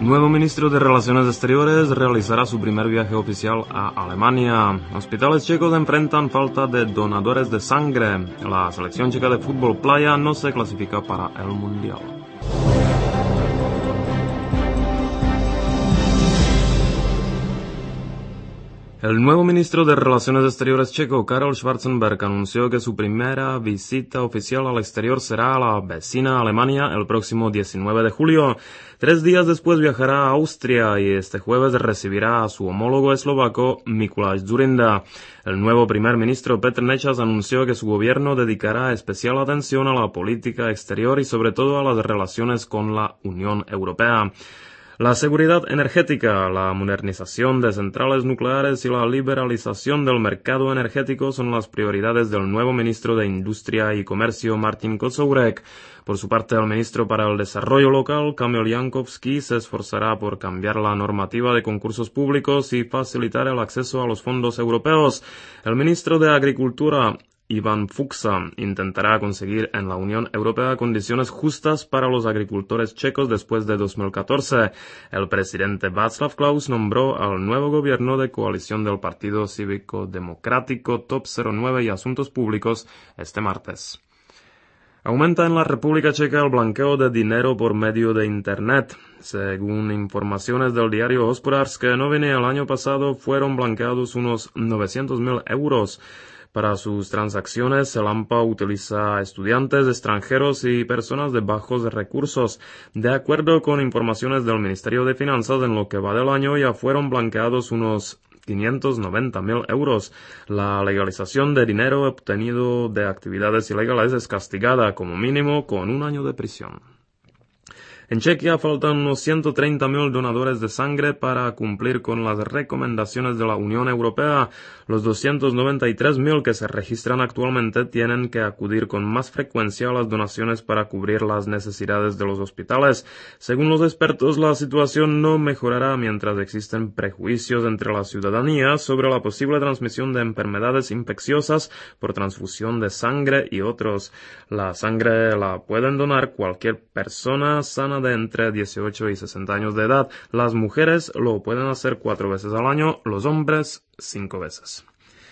Nuevo ministro de Relaciones Exteriores realizará su primer viaje oficial a Alemania. Hospitales checos enfrentan falta de donadores de sangre. La selección checa de fútbol playa no se clasifica para el Mundial. El nuevo ministro de Relaciones Exteriores checo, Karel Schwarzenberg, anunció que su primera visita oficial al exterior será a la vecina Alemania el próximo 19 de julio. 3 días después viajará a Austria y este jueves recibirá a su homólogo eslovaco Mikuláš Dzurinda. El nuevo primer ministro Petr Nečas anunció que su gobierno dedicará especial atención a la política exterior y sobre todo a las relaciones con la Unión Europea. La seguridad energética, la modernización de centrales nucleares y la liberalización del mercado energético son las prioridades del nuevo ministro de Industria y Comercio, Martin Kocourek. Por su parte, el ministro para el Desarrollo Local, Kamil Jankovský, se esforzará por cambiar la normativa de concursos públicos y facilitar el acceso a los fondos europeos. El ministro de Agricultura, Ivan Fuchsa, intentará conseguir en la Unión Europea condiciones justas para los agricultores checos después de 2014. El presidente Václav Klaus nombró al nuevo gobierno de coalición del Partido Cívico Democrático Top 09 y Asuntos Públicos este martes. Aumenta en la República Checa el blanqueo de dinero por medio de Internet. Según informaciones del diario Hospodářské noviny, el año pasado fueron blanqueados unos 900.000 euros. Para sus transacciones, el AMPA utiliza a estudiantes extranjeros y personas de bajos recursos. De acuerdo con informaciones del Ministerio de Finanzas, en lo que va del año ya fueron blanqueados unos 590.000 euros. La legalización de dinero obtenido de actividades ilegales es castigada como mínimo con 1 año de prisión. En Chequia faltan unos 130.000 donadores de sangre para cumplir con las recomendaciones de la Unión Europea. Los 293.000 que se registran actualmente tienen que acudir con más frecuencia a las donaciones para cubrir las necesidades de los hospitales. Según los expertos, la situación no mejorará mientras existen prejuicios entre la ciudadanía sobre la posible transmisión de enfermedades infecciosas por transfusión de sangre y otros. La sangre la pueden donar cualquier persona sana de entre 18 y 60 años de edad. Las mujeres lo pueden hacer 4 veces al año, los hombres 5 veces.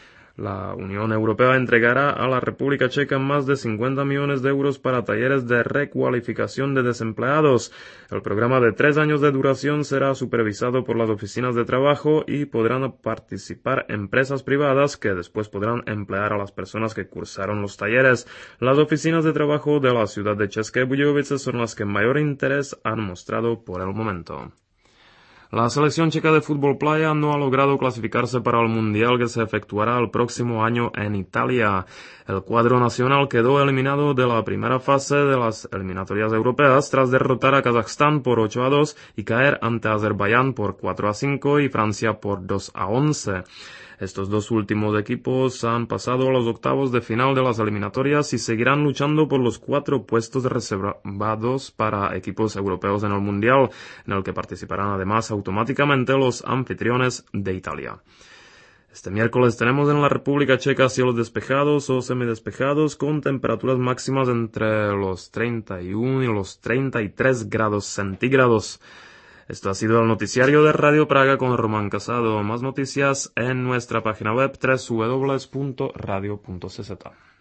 La Unión Europea entregará a la República Checa más de 50 millones de euros para talleres de recualificación de desempleados. El programa de 3 años de duración será supervisado por las oficinas de trabajo y podrán participar empresas privadas que después podrán emplear a las personas que cursaron los talleres. Las oficinas de trabajo de la ciudad de České Budějovice son las que mayor interés han mostrado por el momento. La selección checa de fútbol playa no ha logrado clasificarse para el Mundial que se efectuará el próximo año en Italia. El cuadro nacional quedó eliminado de la primera fase de las eliminatorias europeas tras derrotar a Kazajstán por 8-2 y caer ante Azerbaiyán por 4-5 y Francia por 2-11. Estos dos últimos equipos han pasado a los octavos de final de las eliminatorias y seguirán luchando por los 4 puestos reservados para equipos europeos en el Mundial, en el que participarán además automáticamente los anfitriones de Italia. Este miércoles tenemos en la República Checa cielos despejados o semidespejados con temperaturas máximas entre los 31 y los 33 grados centígrados. Esto ha sido el noticiario de Radio Praga con Román Casado. Más noticias en nuestra página web www.radio.cz.